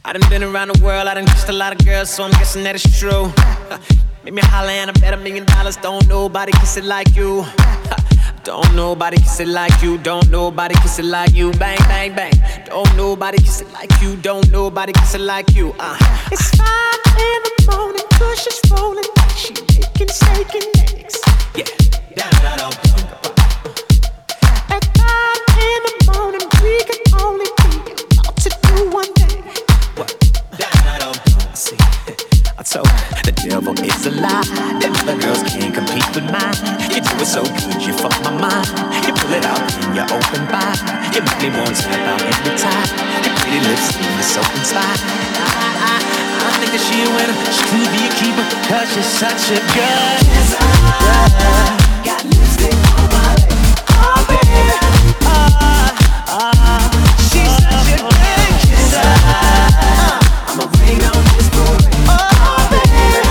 I done been around the world, I done kissed a lot of girls, so I'm guessing that it's true. Make me holler and I bet $1,000,000. Don't nobody kiss it like you. Don't nobody kiss it like you. Don't nobody kiss it like you. Bang, bang, bang. Don't nobody kiss it like you. Don't nobody kiss it like you. It's 5 in the morning, push is rolling. She making steak and eggs. Yeah. At 5 in the morning, we can only be about to do one thing. What? See, I told the devil is a lie. Them other girls can't compete with mine. You do it so good, you fuck my mind. You pull it out in your open bar. You make me want to tap out every time. Your pretty lips leave me so inspired. I think that she a winner. She could be a keeper, cause she's such a good kisser. Got lipstick on my lips. Oh baby, she's such a good kisser. I'ma bring on this boy. Oh baby,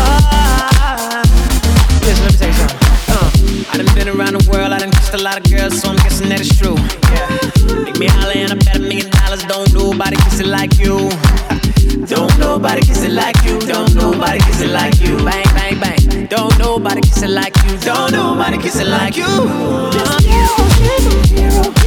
listen, let me tell you something. I done been around the world, I done kissed a lot of girls, so I'm guessing that it's true. Yeah. Make me holler and I bet $1,000,000. Don't nobody kiss it like you. Don't nobody kiss it like you. Don't nobody kiss it like you. Bang, bang, bang. Don't nobody kiss it like you. Don't nobody kiss it like you. This hero, she's a hero.